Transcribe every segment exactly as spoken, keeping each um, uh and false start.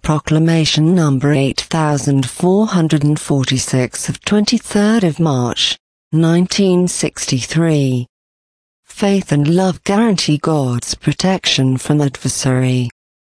Proclamation number eight thousand four hundred forty-six of twenty-third of March, nineteen sixty-three. Faith and love guarantee God's protection from adversary.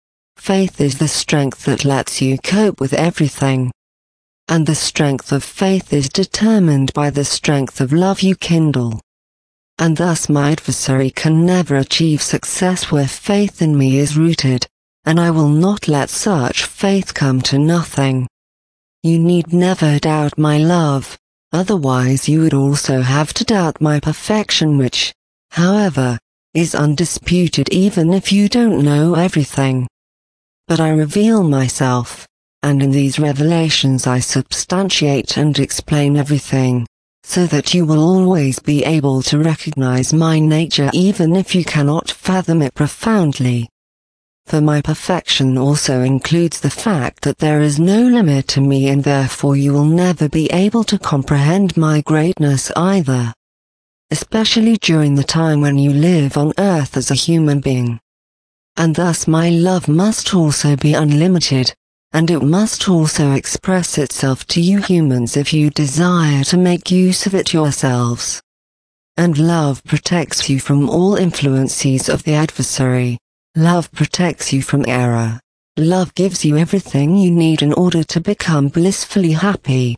Faith is the strength that lets you cope with everything. And the strength of faith is determined by the strength of love you kindle. And thus my adversary can never achieve success where faith in me is rooted, and I will not let such faith come to nothing. You need never doubt my love, otherwise you would also have to doubt my perfection, which, however, is undisputed even if you don't know everything. But I reveal myself, and in these revelations I substantiate and explain everything, so that you will always be able to recognize my nature even if you cannot fathom it profoundly. For my perfection also includes the fact that there is no limit to me, and therefore you will never be able to comprehend my greatness either. Especially during the time when you live on earth as a human being. And thus my love must also be unlimited, and it must also express itself to you humans if you desire to make use of it yourselves. And love protects you from all influences of the adversary. Love protects you from error. Love gives you everything you need in order to become blissfully happy.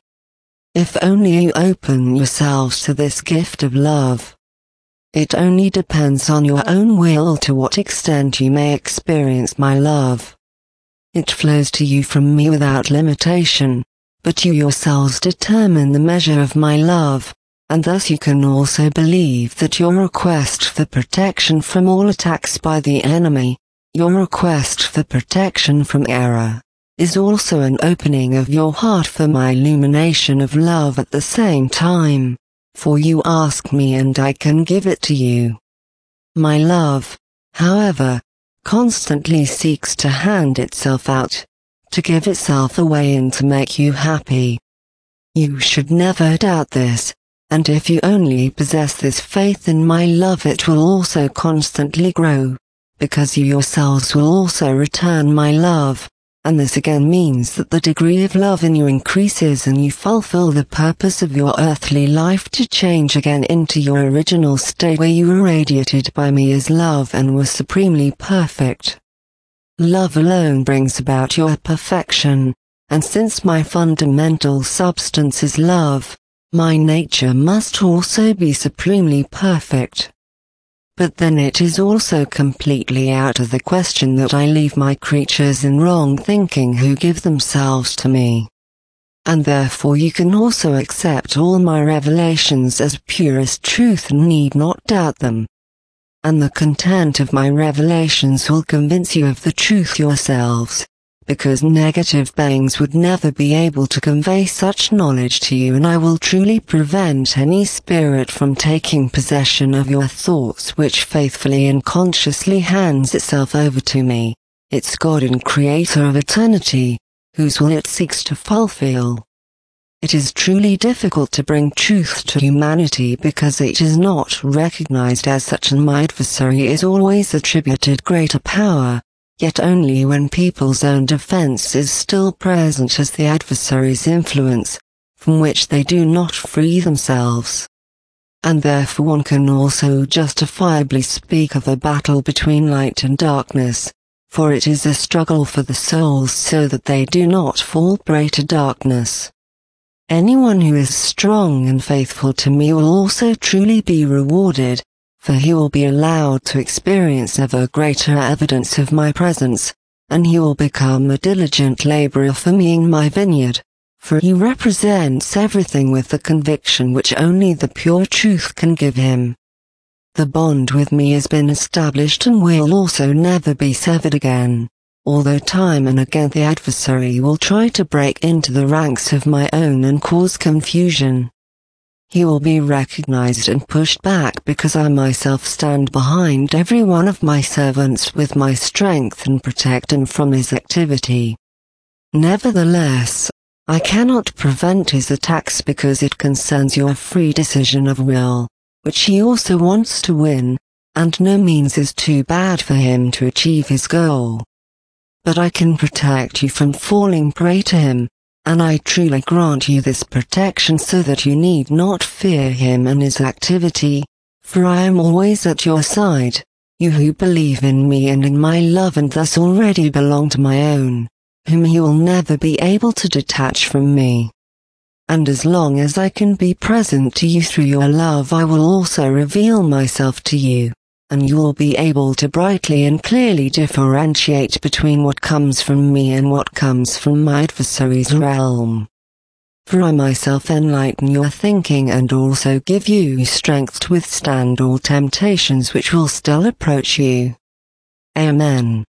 If only you open yourselves to this gift of love. It only depends on your own will to what extent you may experience my love. It flows to you from me without limitation, but you yourselves determine the measure of my love, and thus you can also believe that your request for protection from all attacks by the enemy, your request for protection from error, is also an opening of your heart for my illumination of love at the same time, for you ask me and I can give it to you. My love, however, constantly seeks to hand itself out, to give itself away and to make you happy. You should never doubt this, and if you only possess this faith in my love, it will also constantly grow, because you yourselves will also return my love, and this again means that the degree of love in you increases and you fulfill the purpose of your earthly life to change again into your original state where you were radiated by me as love and were supremely perfect. Love alone brings about your perfection, and since my fundamental substance is love, my nature must also be supremely perfect. But then it is also completely out of the question that I leave my creatures in wrong thinking who give themselves to me. And therefore you can also accept all my revelations as purest truth and need not doubt them. And the content of my revelations will convince you of the truth yourselves, because negative beings would never be able to convey such knowledge to you, and I will truly prevent any spirit from taking possession of your thoughts which faithfully and consciously hands itself over to me, its God and Creator of eternity, whose will it seeks to fulfill. It is truly difficult to bring truth to humanity because it is not recognized as such, and my adversary is always attributed greater power, yet only when people's own defense is still present as the adversary's influence, from which they do not free themselves. And therefore one can also justifiably speak of a battle between light and darkness, for it is a struggle for the souls so that they do not fall prey to darkness. Anyone who is strong and faithful to me will also truly be rewarded, for he will be allowed to experience ever greater evidence of my presence, and he will become a diligent laborer for me in my vineyard, for he represents everything with the conviction which only the pure truth can give him. The bond with me has been established and will also never be severed again, although time and again the adversary will try to break into the ranks of my own and cause confusion. He will be recognized and pushed back because I myself stand behind every one of my servants with my strength and protect him from his activity. Nevertheless, I cannot prevent his attacks because it concerns your free decision of will, which he also wants to win, and no means is too bad for him to achieve his goal. but I can protect you from falling prey to him, and I truly grant you this protection so that you need not fear him and his activity, for I am always at your side, you who believe in me and in my love and thus already belong to my own, whom he will never be able to detach from me. And as long as I can be present to you through your love, I will also reveal myself to you, and you will be able to brightly and clearly differentiate between what comes from me and what comes from my adversary's realm. For I myself enlighten your thinking and also give you strength to withstand all temptations which will still approach you. Amen.